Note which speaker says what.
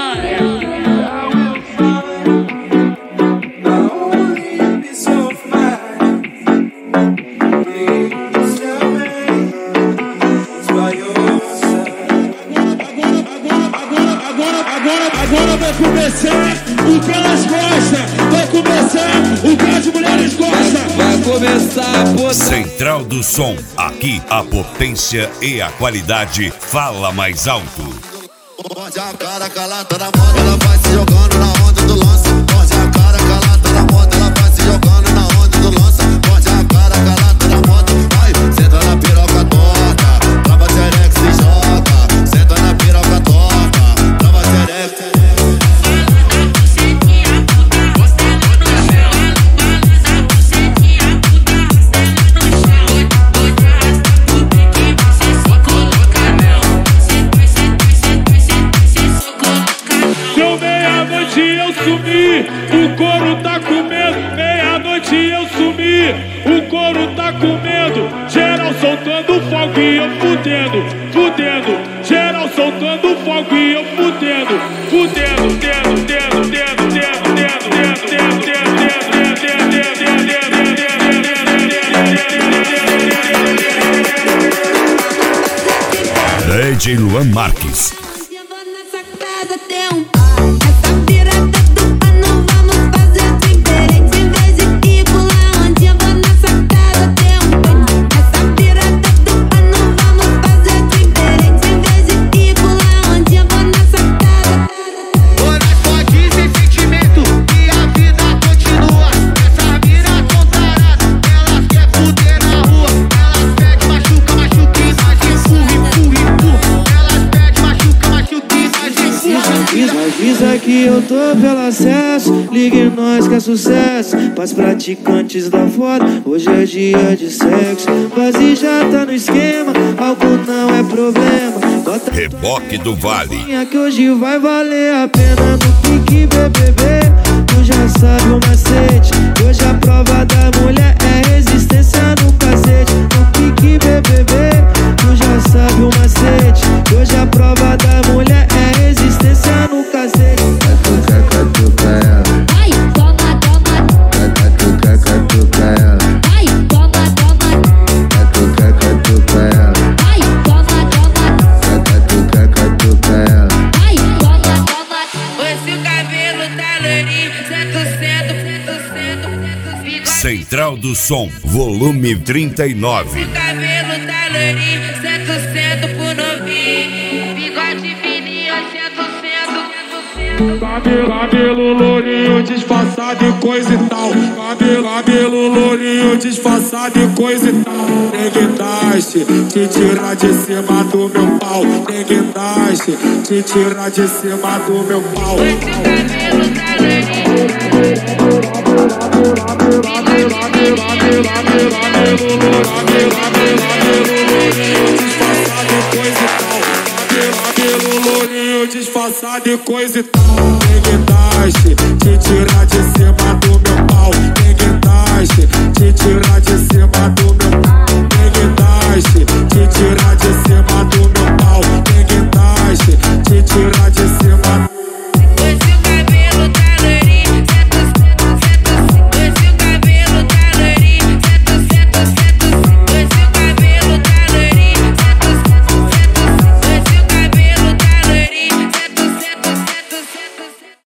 Speaker 1: Agora vai começar o que elas gostam. Vai começar o que as mulheres gostam.
Speaker 2: Vai começar a botar.
Speaker 3: Central do Som. Aqui a potência e a qualidade fala mais alto.
Speaker 4: Morde a cara, calada na moda, ela vai se jogando na onda do lança. Morde a cara, calada na moda, ela vai se jogando na onda do lança. Morde a cara, calada na moda, vai, senta na piroca torta. Trava xereca, se joga, senta na piroca torta. Trava xereca.
Speaker 1: O couro tá comendo, meia-noite eu sumi. O couro tá comendo, geral soltando fogo e eu fudendo, fudendo. Geral soltando fogo e eu fudendo, fudendo, dendo, dendo, dendo, dendo, dendo, dendo, dendo, dendo.
Speaker 3: DJ Luan Marques.
Speaker 5: Avisa que eu tô pelo acesso, ligue nós que é sucesso. Pras praticantes da foda, hoje é dia de sexo. Base já tá no esquema, álcool não é problema. Bota
Speaker 3: Reboque do Vale.
Speaker 5: Que hoje vai valer a pena no pique BBB. Tu já sabe o macete, hoje a prova da mulher é resistência no cacete. No pique BBB, tu já sabe o macete, hoje a prova da mulher é resistência no cacete. Catuca ela.
Speaker 6: Ai, toma, toma.
Speaker 5: Catuca ela.
Speaker 6: Ai, toma, toma.
Speaker 5: Catuca ela.
Speaker 6: Ai, toma, toma.
Speaker 5: Catuca ela.
Speaker 6: Ai, toma, toma.
Speaker 7: Hoje o cabelo tá loirinho, 100%.
Speaker 3: Central do Som, volume 39.
Speaker 7: O cabelo tá loirinho, 100% pro novinho. Bigode fininho, 100%.
Speaker 1: Cabelo lourinho, disfarçado e coisa e tal. Cabelo lourinho, disfarçado e coisa e tal. Neguitaste, te tirar de cima do meu pau. Neguitaste, te tirar de cima do meu pau.
Speaker 7: Hoje o cabelo tá loirinho.
Speaker 1: Disfarçado e coisa e tal. Neguitaste, te tirar de cima do meu pau. Neguitaste, te tirar de cima do meu pau. Neguitaste,